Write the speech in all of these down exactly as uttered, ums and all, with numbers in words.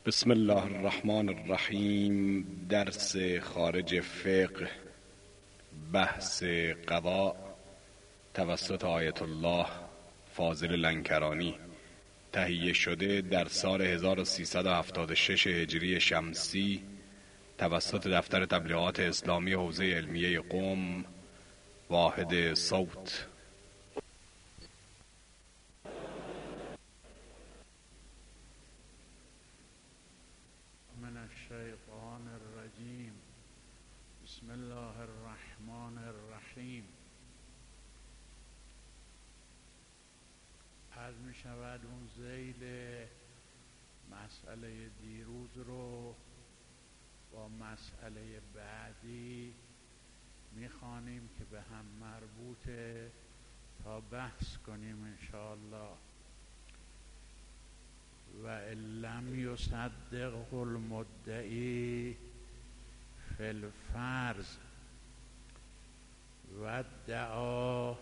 بسم الله الرحمن الرحیم. درس خارج فقه، بحث قضا توسط آیت الله فاضل لنکرانی، تهیه شده در سال هزار و سیصد و هفتاد و شش هجری شمسی توسط دفتر تبلیغات اسلامی حوزه علمیه قم، واحد صوت. من الشیطان الرجیم. بسم الله الرحمن الرحیم. عرض می شود اون ذیل مسئله دیروز رو با مسئله بعدی می خوانیم که به هم مربوطه تا بحث کنیم انشاءالله. و لم یصدق المدعی فی الفرض و ادعا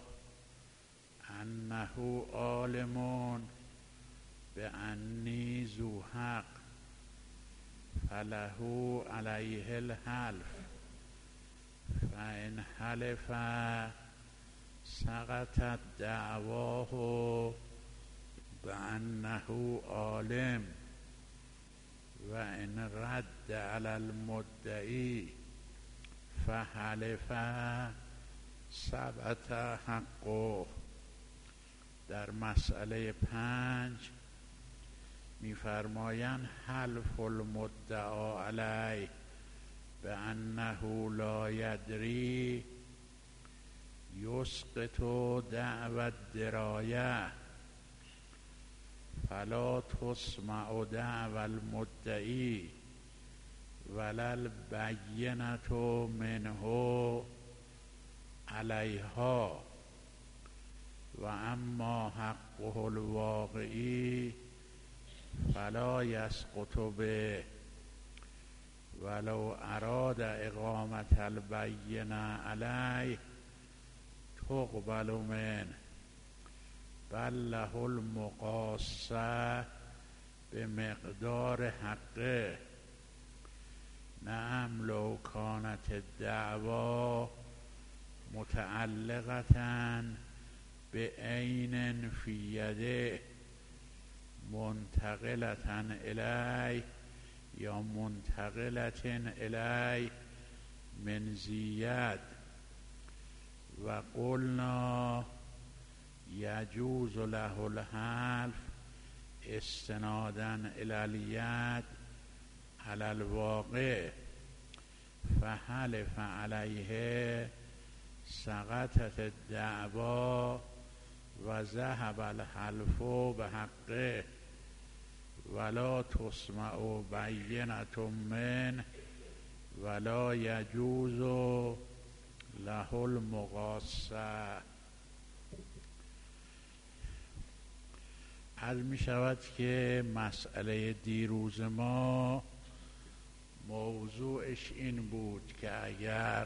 انه عالم بانی ذو حق فله علیه الحلف فان حلف سقطت دعواه بأنه عالم و ان رد علی المدعی فحلف ثبت حقه. در مسئله پنج می‌فرمایند حلف المدعا علیه بأنه لا یدری یسقط دعوی الدرایه فلا تسمع دعوی المدعی ولا البینة منه علیها و اما حقه الواقعی فلا یسقط به ولو اراد اقامة البینة علیه تقبل منه بل له المقاصه به مقدار حقه. نعم لو کانت الدعوا متعلقة بعین فی یده منتقلة الیه یا منتقلة الیه من زید و قلنا یجوز له الحلف استنادا الی الید علی الواقع فحلف علیه سقطت الدعوا و ذهب الحلف بحقه ولا تسمع بینة منه ولا یجوز له المقاصه. عرض می شود که مسئله دیروز ما موضوعش این بود که اگر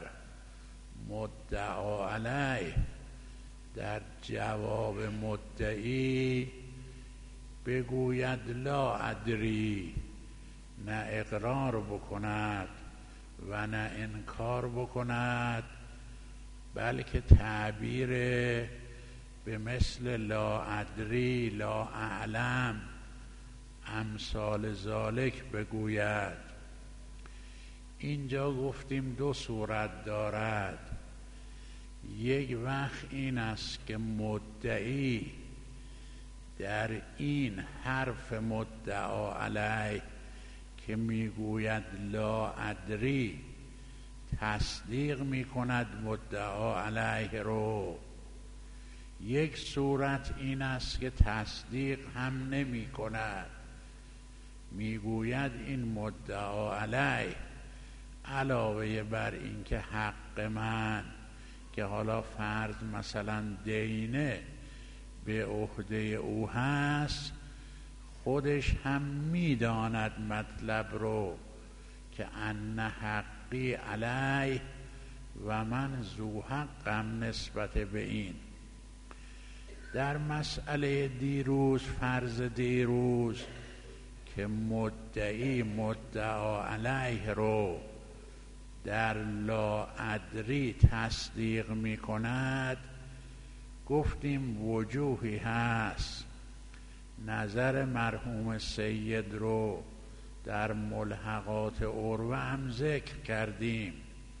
مدعا علیه در جواب مدعی بگوید لا ادری، نه اقرار بکند و نه انکار بکند، بلکه تعبیر به مثل لا ادری لا اعلم امثال ذالک بگوید. اینجا گفتیم دو صورت دارد. یک وقت این است که مدعی در این حرف مدعا علیه که میگوید لا ادری تصدیق میکند مدعا علیه رو. یک صورت این است که تصدیق هم نمی کند، میگوید این مدعا علیه علاوه بر این که حق من که حالا فرض مثلا دینه به عهده او هست، خودش هم میداند مطلب رو که ان حقی علیه و من ذو حقم نسبت به این. در مسئله دیروز، فرض دیروز که مدعی مدعا علیه رو در لاادری تصدیق می کند، گفتیم وجوهی هست. نظر مرحوم سید رو در ملحقات عروه هم ذکر کردیم،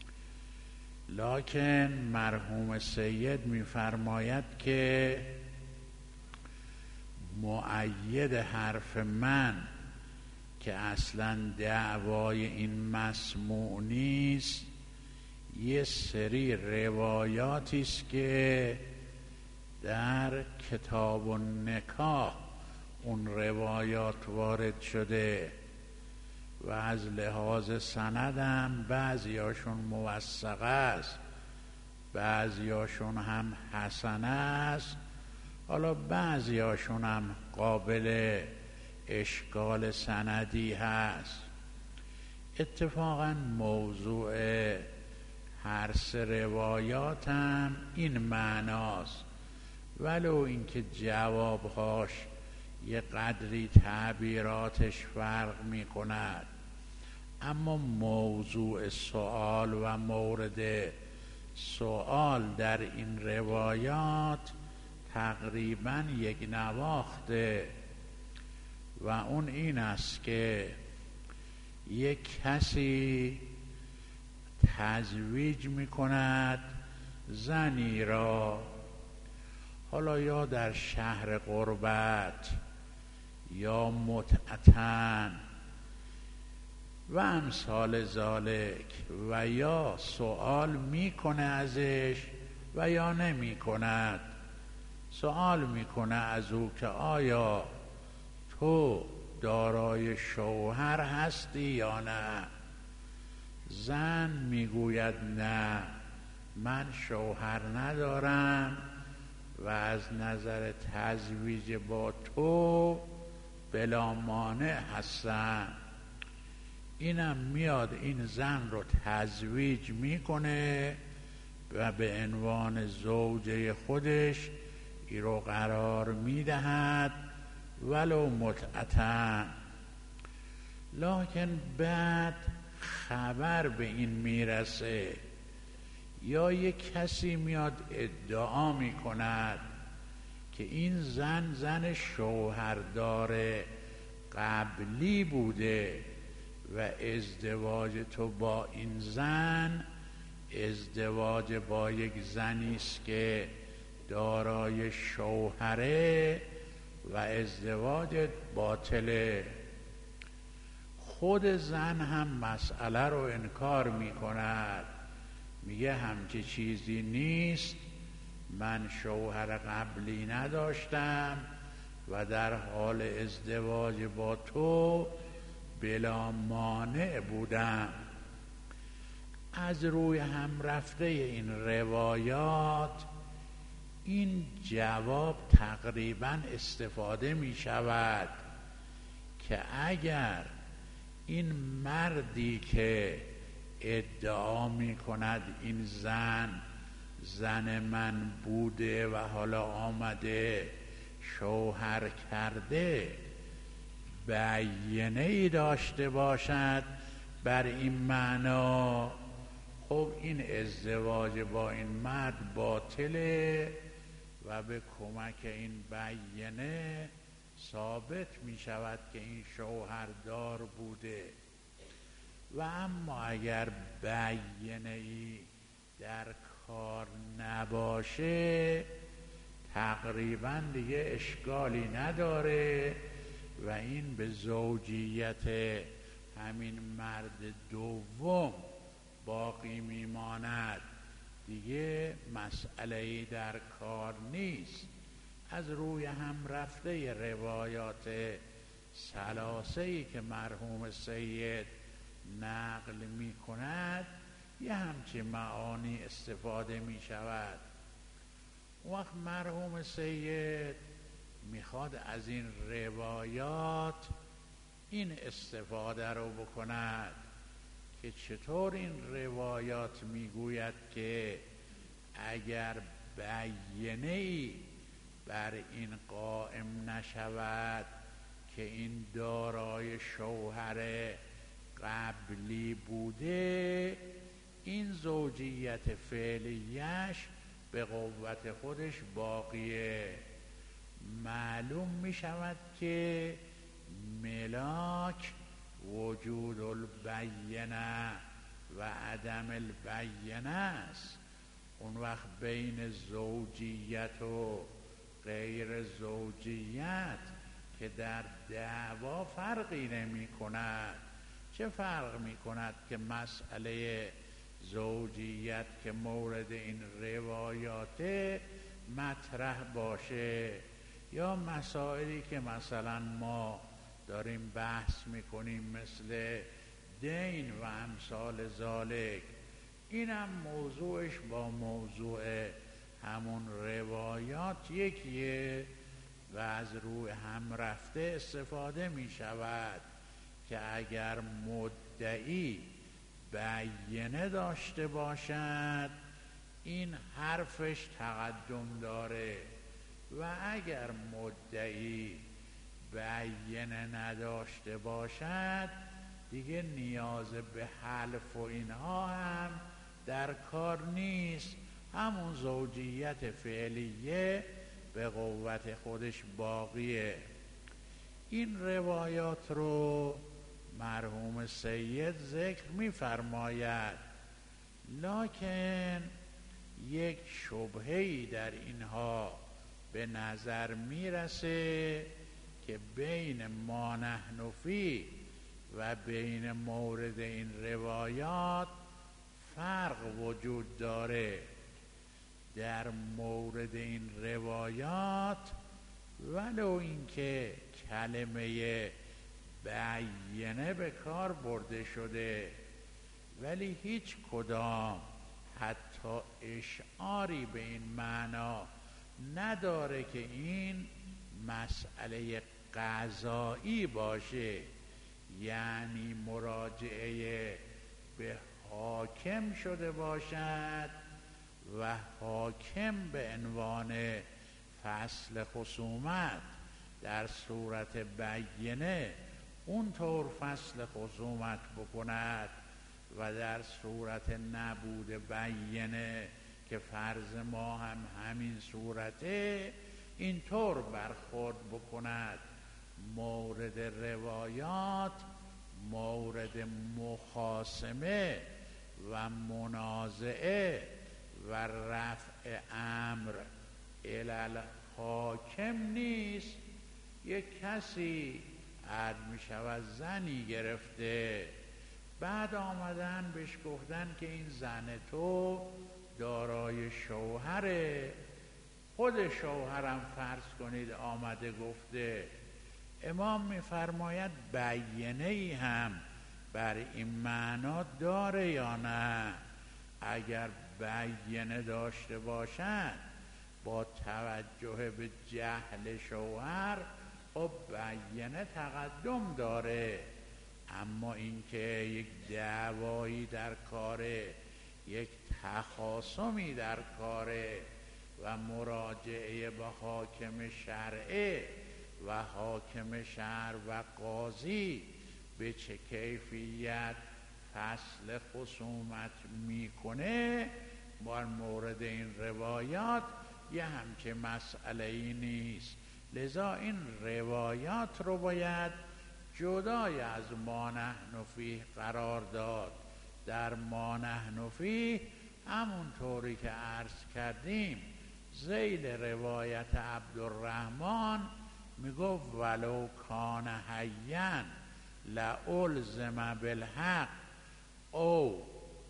لکن مرحوم سید می‌فرماید که مؤید حرف من که اصلا دعوای این مسموع نیست، یه سری روایاتی است که در کتاب النکاح اون روایات وارد شده و از لحاظ سندم بعضیاشون موثقه است، بعضیاشون هم حسنه است، حالا بعضیاشون هم قابل اشکال سندی هست. اتفاقا موضوع هر سه روایات هم این معناست، ولو اینکه جوابهاش یه قدری تعبیراتش فرق می کند، اما موضوع سوال و مورد سوال در این روایات تقریبا یک نواخته و اون این است که یک کسی تزویج می کند زنی را، حالا یا در شهر غربت یا متعتن و امثال ذالک، و یا سوال میکنه ازش و یا نمی کند. سوال میکنه از او که آیا تو دارای شوهر هستی یا نه؟ زن میگوید نه، من شوهر ندارم و از نظر تزویج با تو بلا مانع هستم. اینم میاد این زن رو تزویج میکنه و به عنوان زوجه خودش ای رو قرار میدهد ولو متعتن. لکن بعد خبر به این میرسه یا یک کسی میاد ادعا میکند که این زن زن شوهردار قبلی بوده و ازدواج تو با این زن ازدواج با یک زنی است که دارای شوهره و ازدواج باطله. خود زن هم مسئله رو انکار میکند، میگه همچه چیزی نیست، من شوهر قبلی نداشتم و در حال ازدواج با تو بلا مانع بودم. از روی هم رفته این روایات این جواب تقریبا استفاده می شود که اگر این مردی که ادعا می کند این زن زن من بوده و حالا آمده شوهر کرده بیانه ای داشته باشد بر این معنا، خب این ازدواج با این مرد باطله و به کمک این بیانه ثابت می شود که این شوهردار بوده. و اما اگر بیانه ای در کار نباشه تقریبا دیگه اشکالی نداره و این به زوجیت همین مرد دوم باقی میماند، دیگه مسئله‌ای در کار نیست. از روی هم رفته روایات ثلاثه‌ای که مرحوم سید نقل می کند یه همچه معانی استفاده می شود. وقت مرحوم سید میخواد از این روایات این استفاده رو بکند که چطور این روایات میگوید که اگر بیانه‌ای بر این قائم نشود که این دارای شوهر قبلی بوده، این زوجیت فعلیش به قوت خودش باقیه. معلوم می شود که ملاک وجود البینه و عدم البینه است. اون وقت بین زوجیت و غیر زوجیت که در دعوا فرقی نمی کند. چه فرق می کند که مسئله زوجیت که مورد این روایات مطرح باشه، یا مسائلی که مثلا ما داریم بحث میکنیم مثل دین و امثال ذالک، اینم موضوعش با موضوع همون روایات یکیه و از روی هم رفته استفاده می شود که اگر مدعی بینه داشته باشد این حرفش تقدم داره و اگر مدعی بینه نداشته باشد دیگه نیاز به حلف و اینها هم در کار نیست. همون زوجیت فعلیه به قوت خودش باقیه. این روایات رو مرحوم سید ذکر می فرماید، لکن یک شبهه‌ای در اینها به نظر می رسه که بین ما نحن فیه و بین مورد این روایات فرق وجود داره. در مورد این روایات ولو اینکه کلمه بینه به کار برده شده ولی هیچ کدام حتی اشعاری به این معنا نداره که این مسئله قضایی باشه، یعنی مراجعه به حاکم شده باشد و حاکم به عنوان فصل خصومت در صورت بینه اونطور فصل خصومت بکند و در صورت نبود بینه که فرض ما هم همین صورته اینطور برخورد بکند. مورد روایات مورد مخاصمه و منازعه و رفع امر الی حاکم نیست. یک کسی عد می شود زنی گرفته، بعد آمدن بهش گفتن که این زن تو دارای شوهره، خود شوهرم فرض کنید آمده گفته، امام می فرماید بینه ای هم بر این معنا داره یا نه؟ اگر بینه داشته باشد با توجه به جهل شوهر خب بینه تقدم داره، اما اینکه یک دعوایی در کاره، یک تخاصمی در کاره و مراجعه به حاکم شرعه و حاکم شرع و قاضی به چه کیفیت فصل خصومت میکنه، بر مورد این روایات یه همچه مسئله ای نیست. لذا این روایات رو باید جدای از ما نحن فیه قرار داد. در ما نحن فیه همونطوری که عرض کردیم ذیل روایت عبدالرحمن میگفت ولو کان حیاً لالزم بالحق او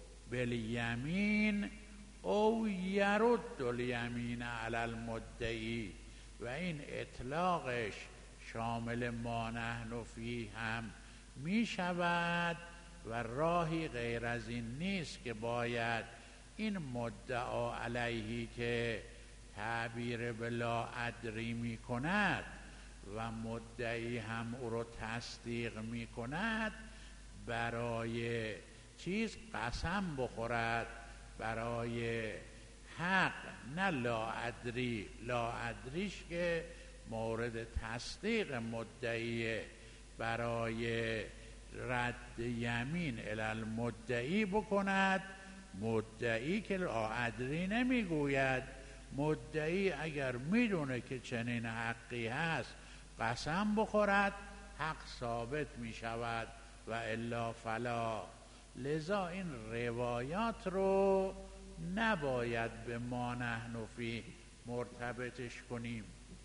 بالیمین او یرد الیمین علی المدعی، و این اطلاقش شامل ما نحن فیه هم می شود و راهی غیر از این نیست که باید این مدعا علیهی که تعبیر به لا ادری می کند و مدعی هم او رو تصدیق می کند برای چیز قسم بخورد، برای حق، نه لا ادری. لا ادریش که مورد تصدیق مدعی برای رد یمین الی المدعی بکند. مدعی که لا ادری نمیگوید. مدعی اگر میدونه که چنین حقی هست قسم بخورد، حق ثابت می شود و الا فلا. لذا این روایات رو نباید به ما نحن فی مرتبطش کنیم.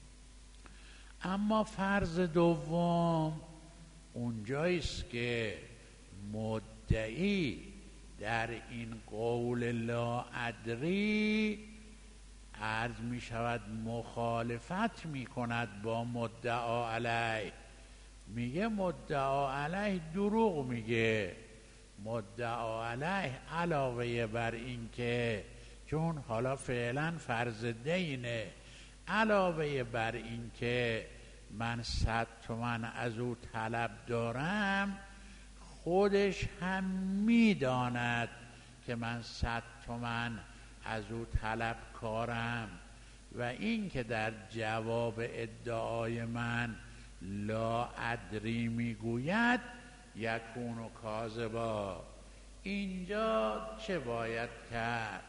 اما فرض دوم اونجاییست که مدعی در این قول لا ادری عرض می شود مخالفت می کند با مدعا علیه. میگه مدعا علیه دروغ میگه. مدعا علیه علاوه بر این که چون حالا فعلا فرض دینه، علاوه بر این که من صد تومن از او طلب دارم، خودش هم میداند که من صد تومن از او طلب کارم و این که در جواب ادعای من لا ادری میگوید یکون و کاذبا. اینجا چه باید کرد؟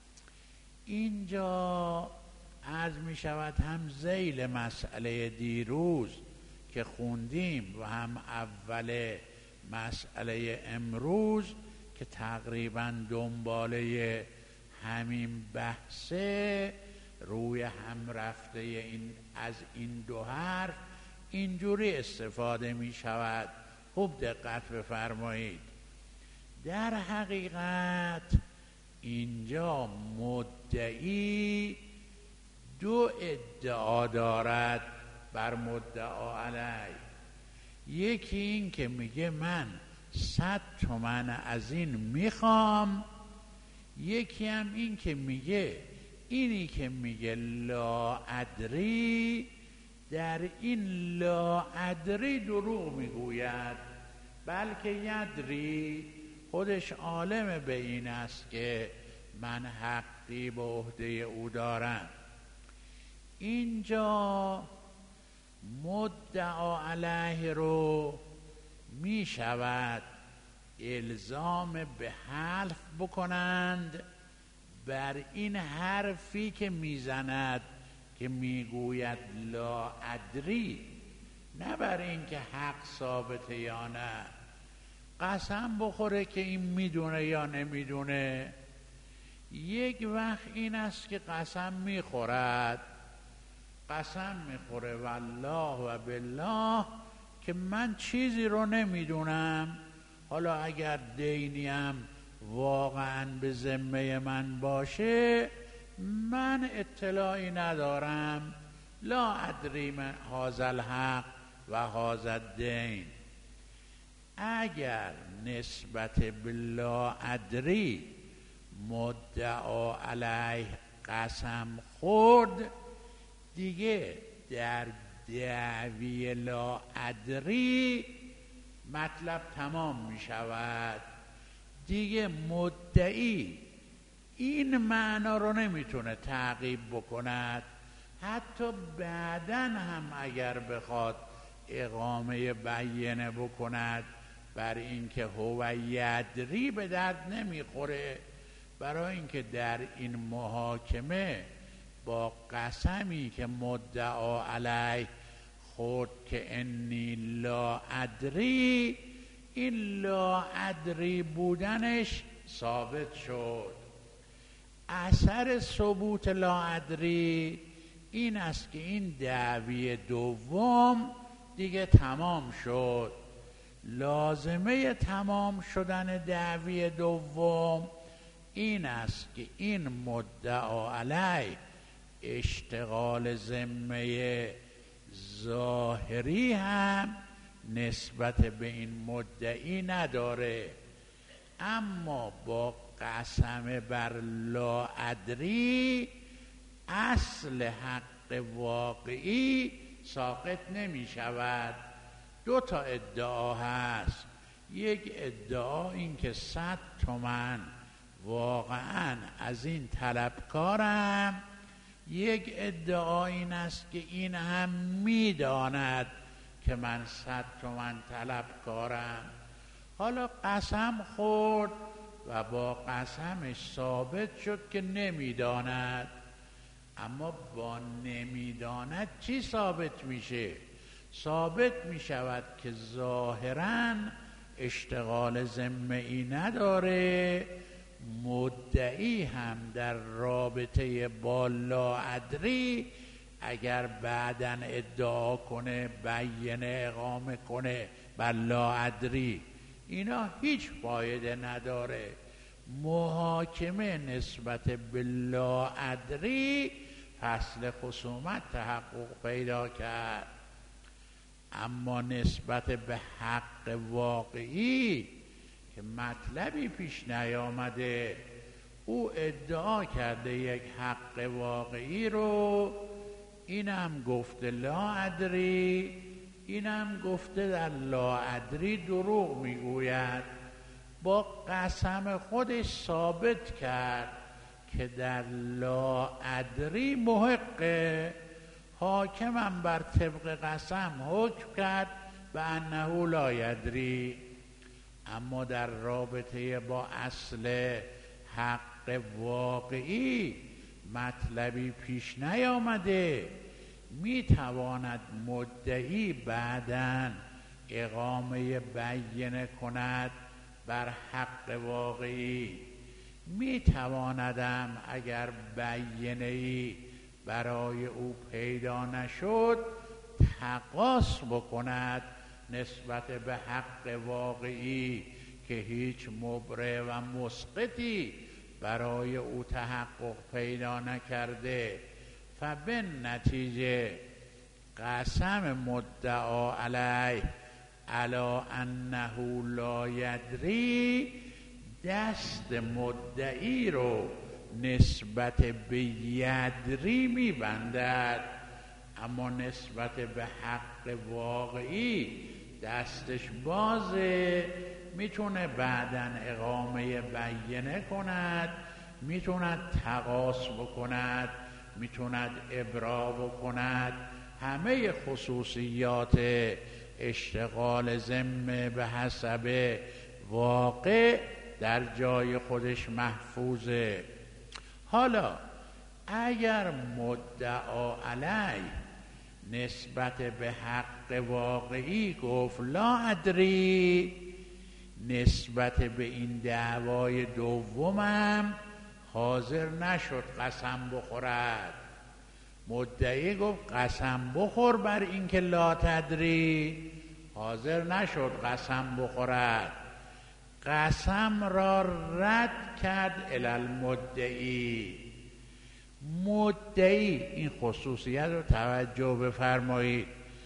اینجا عرض می شود هم ذیل مسئله دیروز که خوندیم و هم اول مسئله امروز که تقریبا دنباله همین بحثه، روی هم رفته این از این دو حرف اینجوری استفاده می شود. خوب دقت بفرمایید. در حقیقت اینجا مدعی دو ادعا دارد بر مدعا علیه. یکی این که میگه من صد تومن از این میخوام، یکی هم این که میگه اینی که میگه لا ادری در این لا ادری دروغ میگوید، بلکه یدری خودش عالم به این است که من حقی به عهده او دارم. اینجا مدعا علیه رو می شود الزام به حلف بکنند بر این حرفی که میزند که میگوید لا ادری، نه بر این که حق ثابته یا نه. قسم بخوره که این میدونه یا نمیدونه. یک وقت این است که قسم میخورد، قسم میخوره والله و بالله که من چیزی رو نمیدونم، حالا اگر دینیم واقعا به ذمه من باشه من اطلاعی ندارم، لا ادری من هذا الحق و هذا الدین. اگر نسبت به لا ادری مدعا علیه قسم خورد، دیگه در دعوی لا ادری مطلب تمام می شود. دیگه مدعی این معنا رو نمیتونه تعقیب بکند، حتی بعداً هم اگر بخواد اقامه بیانه بکند بر اینکه هو یدری به درد نمیخوره، برای اینکه در این محاکمه با قسمی که مدعا علیه خورد که انی لا ادری، این لا ادری بودنش ثابت شد. اثر ثبوت لا ادری این است که این دعوی دوم دیگه تمام شد. لازمه تمام شدن دعوی دوم این است که این مدعا علیه اشتغال ذمه ظاهری هم نسبت به این مدعی نداره، اما با قسم بر لا ادری اصل حق واقعی ساقط نمی شود. دو تا ادعا هست. یک ادعا این که صد تومن واقعا از این طلبکارم، یک ادعا این است که این هم میداند که من صد تومن طلبکارم، حالا قسم خورد و با قسمش ثابت شد که نمیداند. اما با نمیداند چی ثابت میشه؟ ثابت میشود که ظاهراً اشتغال ذمه‌ای نداره، مدعی هم در رابطه با لاادری اگر بعداً ادعا کنه، بیانیه اقامه کنه بر لاادری، اینا هیچ فایده نداره. محاکمه نسبت به لاادری فصل خصومت تحقق پیدا کرد. اما نسبت به حق واقعی که مطلبی پیش نیامده، او ادعا کرده یک حق واقعی رو، اینم گفته لاادری، اینم گفته در لاادری دروغ میگوید. با قسم خودش ثابت کرد که در لاادری محقه. حاکمم بر طبق قسم حکم کرد به انه لا یدری. اما در رابطه با اصل حق واقعی مطلبی پیش نیامده، میتواند مدعی بعداً اقامه بیانیه کند بر حق واقعی. میتواندم اگر بیانیه‌ای برای او پیدا نشد تقاص بکند نسبت به حق واقعی که هیچ مبرر و مسقطی برای او تحقق پیدا نکرده. فبن نتیجه قسم مدعا علیه علی انه لا یدری دست مدعی رو نسبت به یدری میبندد، اما نسبت به حق واقعی دستش بازه. میتونه بعداً اقامه بیانیه کند، میتوند تقاص بکند، میتوند ابرا بکند. همه خصوصیات اشتغال ذمه به حسب واقع در جای خودش محفوظه. حالا اگر مدعا علیه نسبت به حق واقعی گفت لا ادری، نسبت به این دعوای دومم حاضر نشد قسم بخورد. مدعی گفت قسم بخور بر اینکه لا تدری، حاضر نشد قسم بخورد. قسم را رد کرد الی المدعی. مدعی، این خصوصیت رو توجه بفرمایید،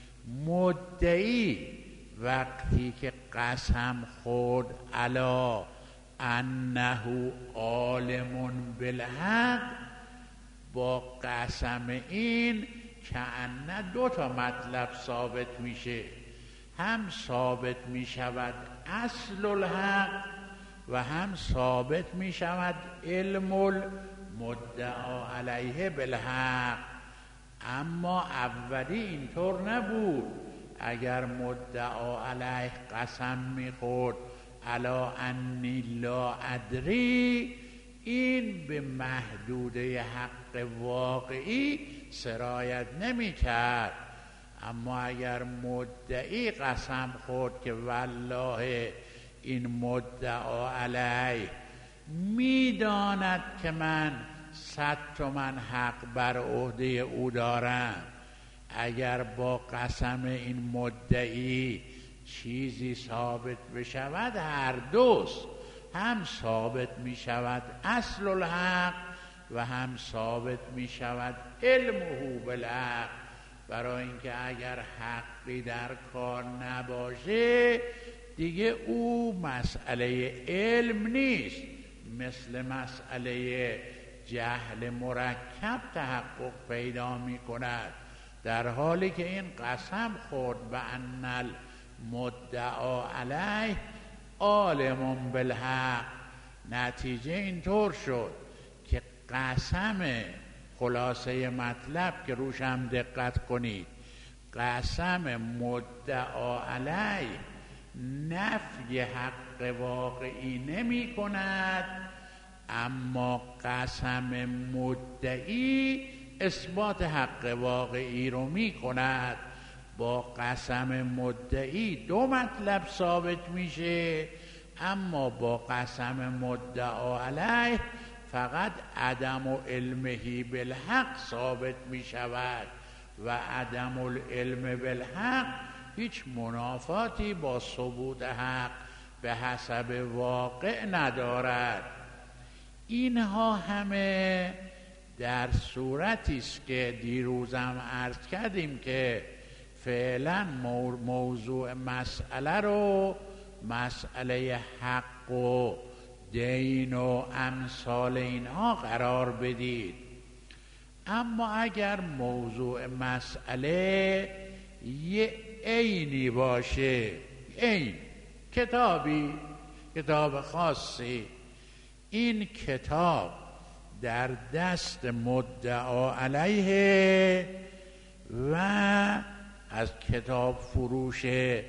مدعی وقتی که قسم خورد علی انه عالم بالحق، با قسم این کأنه دو تا مطلب ثابت میشه. هم ثابت میشود اصل الحق و هم ثابت میشود علم المدعا علیه بالحق. اما اولی اینطور نبود. اگر مدعا علیه قسم میخورد علی انی لا ادری، این به محدوده حق واقعی سرایت نمی کرد. اما اگر مدعی قسم خورد که والله این مدعا علیه میداند که من صد تومن حق بر عهده او دارم، اگر با قسم این مدعی چیزی ثابت بشود، هر دوست هم ثابت می شود اصل الحق و هم ثابت می شود علمه بالحق. برای اینکه اگر حقی در کار نباشه دیگه او مسئله علم نیست، مثل مسئله جهل مرکب تحقق پیدا می کند. در حالی که این قسم خورد به ان المدعا علیه عالم بالحق، نتیجه اینطور شد که قسم خلاصه مطلب که روش هم دقت کنید، قسم مدعا علیه نفی حق واقعی نمی کند، اما قسم مدعی اثبات حق واقعی رو می کند. با قسم مدعی دو مطلب ثابت میشه، اما با قسم مدعا علیه فقط عدم و علمه بالحق ثابت می شود و عدم العلم بالحق هیچ منافاتی با ثبوت حق به حسب واقع ندارد. اینها همه در صورتی است که دیروزم عرض کردیم که فعلا موضوع مسئله رو مسئله حق و دین و امثال اینها قرار بدید. اما اگر موضوع مسئله یه عینی باشه، عین کتابی، کتاب خاصی، این کتاب در دست مدعا علیه و از کتاب فروش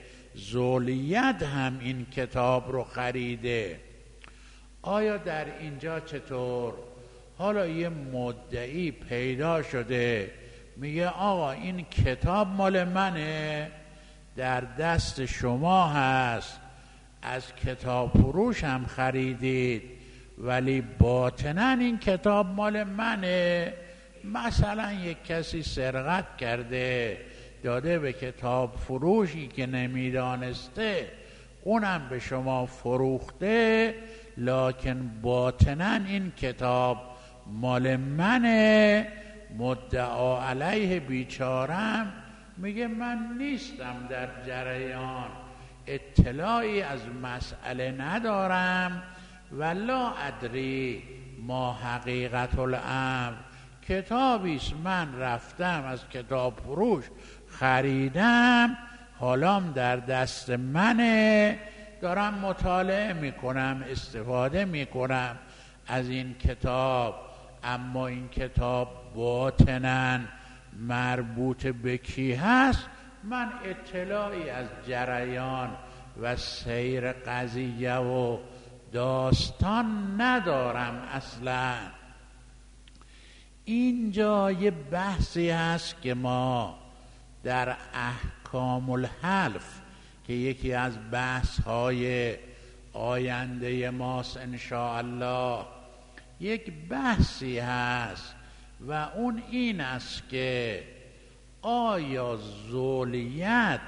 زولیت هم این کتاب رو خریده، آیا در اینجا چطور؟ حالا یه مدعی پیدا شده میگه آقا این کتاب مال منه، در دست شما هست، از کتاب فروش هم خریدید، ولی باطناً این کتاب مال منه. مثلا یک کسی سرقت کرده داده به کتاب فروشی که نمیدانسته، اونم به شما فروخته، لکن باطناً این کتاب مال منه. مدعا علیه بیچارم میگه من نیستم در جریان، اطلاعی از مسئله ندارم، ولا ادری ما حقیقت الامر، کتابیست من رفتم از کتاب فروش خریدم، حالام در دست منه، دارم مطالعه میکنم، استفاده میکنم از این کتاب، اما این کتاب باطناً مربوط به کی هست من اطلاعی از جریان و سیر قضیه و داستان ندارم اصلا. اینجا یه بحثی هست که ما در احکام الحلف که یکی از بحث های آینده ماست انشاءالله، یک بحثی هست و اون این است که آیا زولیت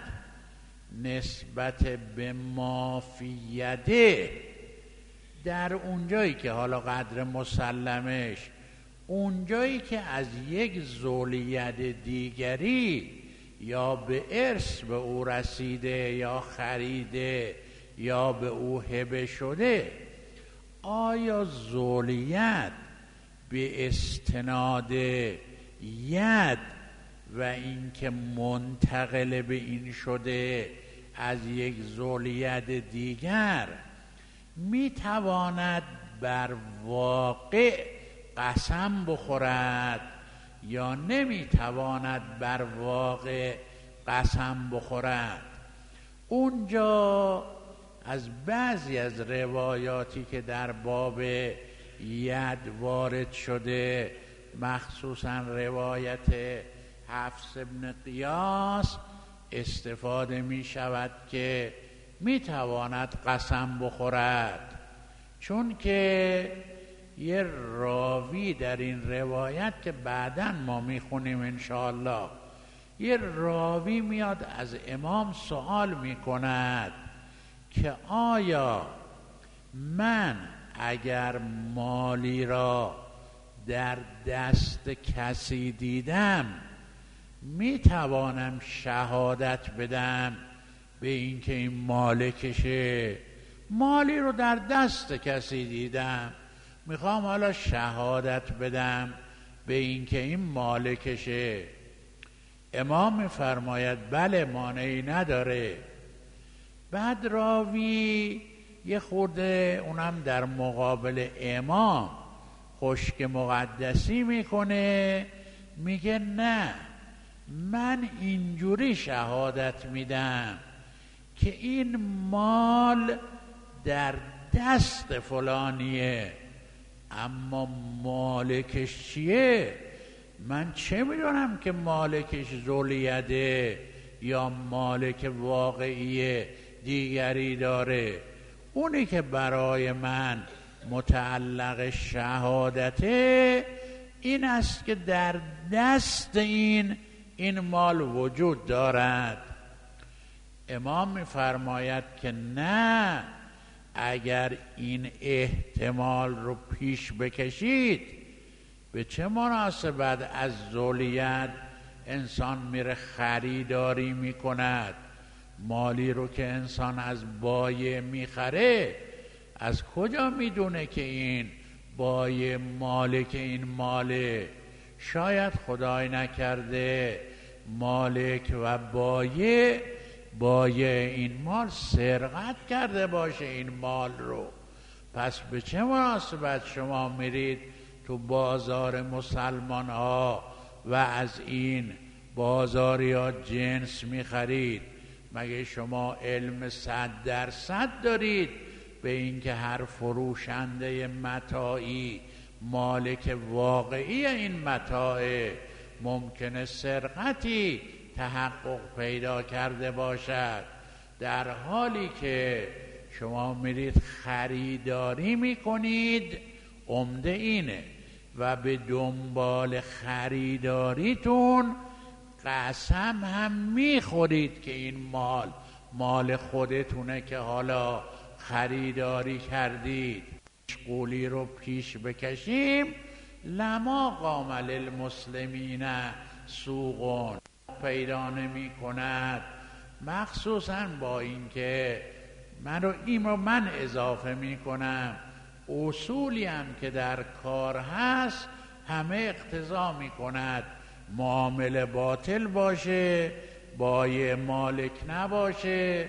نسبت به مافیده در اونجایی که حالا قدر مسلمش، اونجایی که از یک زولیت دیگری یا به ارث به او رسیده یا خریده یا به او هبه شده، آیا زولیت به استناد ید و اینکه منتقل به این شده از یک زولیت دیگر میتواند بر واقع قسم بخورد یا نمیتواند بر واقع قسم بخورد؟ اونجا از بعضی از روایاتی که در باب ید وارد شده، مخصوصا روایت حفص ابن قیاس، استفاده می شود که می تواند قسم بخورد، چون که یه راوی در این روایت که بعداً ما می خونیم انشاءالله، یه راوی میاد از امام سوال می کند که آیا من اگر مالی را در دست کسی دیدم می توانم شهادت بدم به اینکه این مالکشه؟ مالی رو در دست کسی دیدم، میخوام حالا شهادت بدم به اینکه این مالکشه. امام میفرماید بله، مانعی نداره. بعد راوی یه خورده اونم در مقابل امام خشک مقدسی میکنه، میگه نه، من اینجوری شهادت میدم که این مال در دست فلانیه، اما مالکش چیه؟ من چه میدونم که مالکش ذوالیده یا مالک واقعی دیگری داره. اونی که برای من متعلق شهادته این است که در دست این این مال وجود دارد. امام می‌فرماید که نه، اگر این احتمال رو پیش بکشید، به چه مناسبت از ذولیت انسان میره خریداری میکند؟ مالی رو که انسان از بایع میخره، از کجا میدونه که این بایع مالک این ماله؟ شاید خدای نکرده مالک و بایع بایع این مال سرقت کرده باشه این مال رو. پس به چه مناسبت شما میرید تو بازار مسلمان ها و از این بازاری ها جنس میخرید؟ مگه شما علم صد درصد دارید به اینکه هر فروشنده متاعی مالک واقعی این متاع ممکنه سرقتی تحقق پیدا کرده باشد، در حالی که شما میرید خریداری میکنید؟ عمده اینه و به دنبال خریداریتون قسم هم میخورید که این مال مال خودتونه که حالا خریداری کردید. مشغولی رو پیش بکشیم، لما قام للمسلمین سوقون پیدا نمی کند، مخصوصا با اینکه من رو این رو من اضافه می کنم، اصولی هم که در کار هست همه اقتضا می کند معامله باطل باشه، بایع مالک نباشه.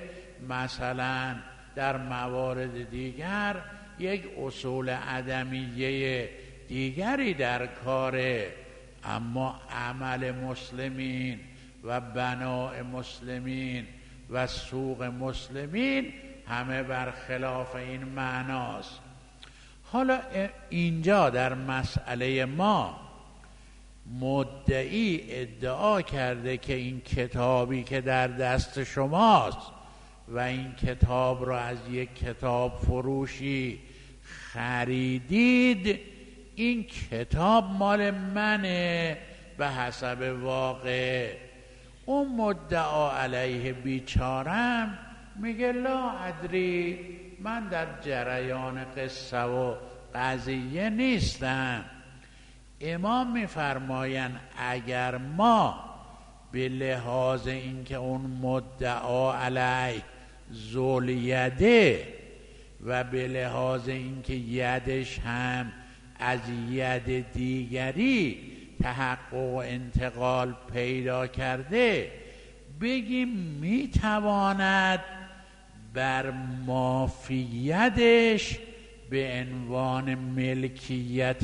مثلا در موارد دیگر یک اصول عدمیه دیگری در کاره، اما عمل مسلمین و بناء مسلمین و سوق مسلمین همه برخلاف این معناست. حالا اینجا در مسئله ما مدعی ادعا کرده که این کتابی که در دست شماست و این کتاب رو از یک کتاب فروشی خریدید، این کتاب مال منه به حسب واقع. اون مدعا علیه بیچارم میگه لا ادری، من در جریان قصه و قضیه نیستم. امام میفرمایند اگر ما به لحاظ اینکه اون مدعا علیه ذولیده و به لحاظ اینکه یدش هم از ید دیگری تحقق و انتقال پیدا کرده، بگیم میتواند بر مافیتش به عنوان ملکیت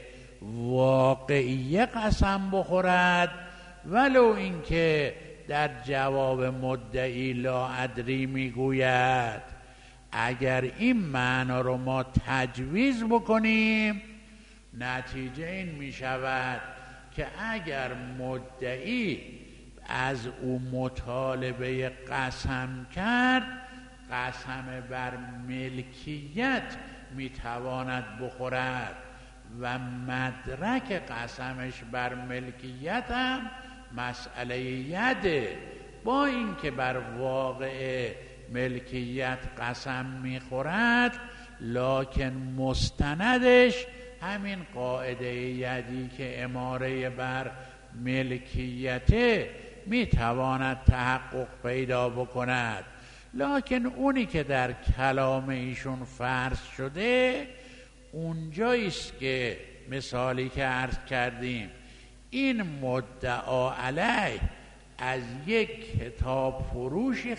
واقعی قسم بخورد، ولو اینکه در جواب مدعی لا ادری میگوید. اگر این معنا رو ما تجویز بکنیم، نتیجه این می شود که اگر مدعی از او مطالبه قسم کرد، قسم بر ملکیت می تواند بخورد و مدرک قسمش بر ملکیت هم مسئله یده، با اینکه بر واقع ملکیت قسم میخورد، لکن مستندش همین قاعده یدی که اماره بر ملکیته میتواند تحقق پیدا بکند. لکن اونی که در کلام ایشون فرض شده اونجاییست که مثالی که عرض کردیم، این مدعا علیه از یک کتاب فروشی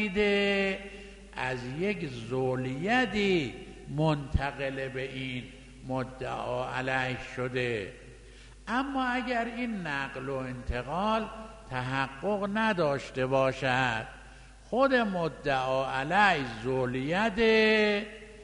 خریده، از یک ذولیدی منتقل به این مدعا علیه شده. اما اگر این نقل و انتقال تحقق نداشته باشد، خود مدعا علیه ذولیت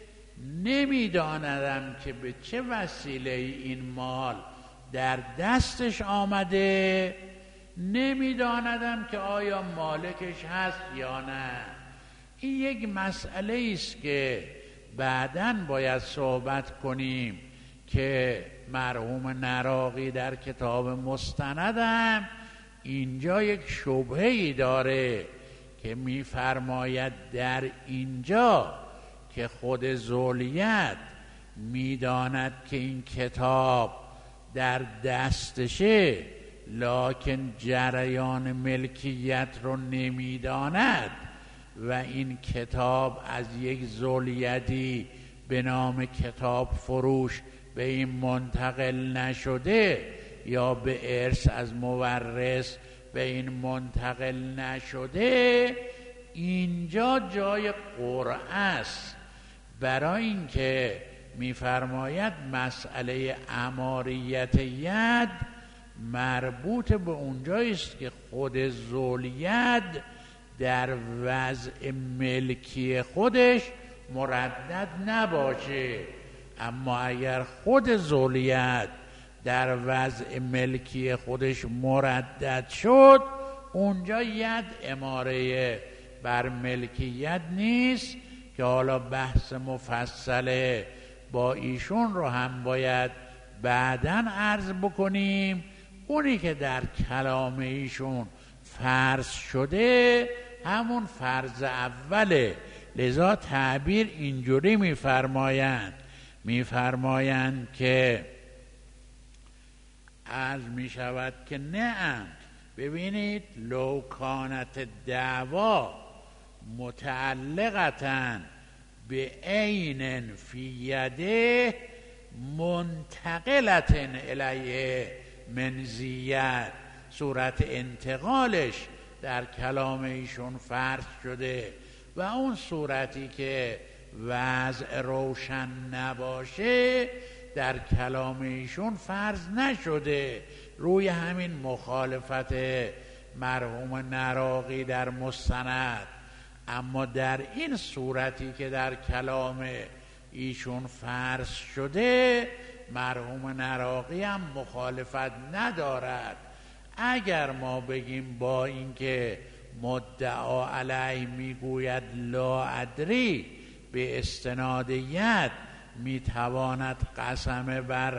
نمیداندم که به چه وسیله این مال در دستش آمده، نمیداندم که آیا مالکش هست یا نه. این یک مسئله است که بعداً باید صحبت کنیم که مرحوم نراقی در کتاب مستندم اینجا یک شبهه‌ای داره که می‌فرماید در اینجا که خود ذولیت میداند که این کتاب در دستشه، لکن جریان ملکیت رو نمیداند و این کتاب از یک ذولیتی به نام کتاب فروش به این منتقل نشده یا به ارث از مورث به این منتقل نشده، اینجا جای قرعه است. برای اینکه می‌فرماید مسئله اماریت ید مربوط به اونجایی است که خود ذولیت در وضع ملکی خودش مردد نباشه. اما اگر خود ذولیت در وضع ملکی خودش مردد شد، اونجا ید اماره بر ملکیت نیست که حالا بحث مفصله با ایشون رو هم باید بعداً عرض بکنیم. اونی که در کلام ایشون فرض شده همون فرض اوله، لذا تعبیر اینجوری میفرمایند میفرمایند که عرض می شود که نعم. ببینید لو کانت دعوا متعلقتن به عین فی یده منتقلتن الیه منزیت، صورت انتقالش در کلام ایشون فرض شده و اون صورتی که وضع روشن نباشه در کلام ایشون فرض نشده. روی همین مخالفت مرحوم نراقی در مستند. اما در این صورتی که در کلام ایشون فرض شده مرحوم نراقی هم مخالفت ندارد. اگر ما بگیم با اینکه مدعا علیه میگوید لا ادری به استناد ید میتواند قسم بر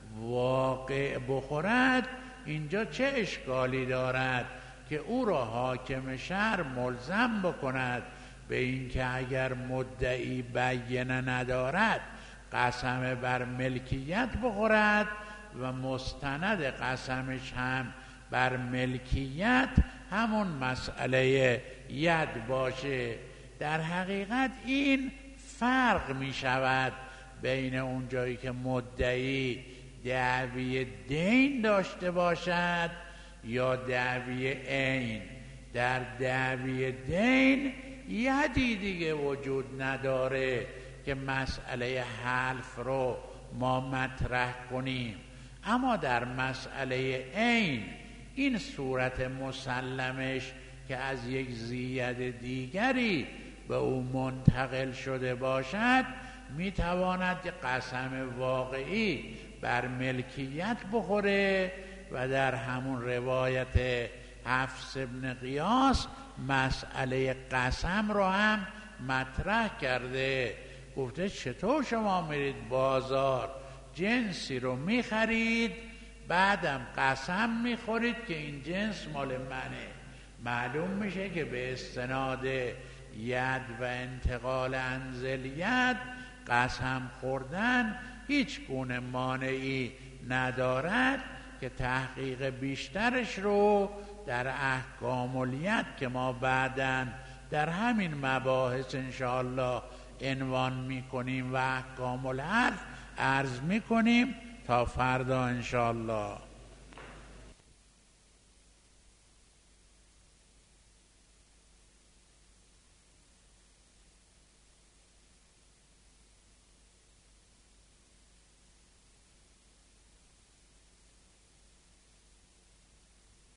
واقع بخورد، اینجا چه اشکالی دارد که او را حاکم شهر ملزم بکند به اینکه اگر مدعی بینه ندارد قسم بر ملکیت بخورد و مستند قسمش هم بر ملکیت همون مسئله ید باشه. در حقیقت این فرق می شود بین اون جایی که مدعی دعوی دین داشته باشد یا دعوی عین. در دعوی دین یدی دیگه وجود نداره که مسئله حلف رو ما مطرح کنیم. اما در مسئله عین این صورت مسلمش که از یک زید دیگری به او منتقل شده باشد میتواند قسم واقعی بر ملکیت بخوره و در همون روایت حفص ابن قیاس مسئله قسم رو هم مطرح کرده. گفته چطور شما میرید بازار جنسی رو میخرید بعدم قسم میخورید که این جنس مال منه؟ معلوم میشه که به استناد ید و انتقال انزلیت قسم خوردن هیچ گونه مانعی ندارد که تحقیق بیشترش رو در احکام الید که ما بعداً در همین مباحث انشاءالله عنوان میکنیم و احکام الحرف عرض میکنیم تا فردا انشاءالله.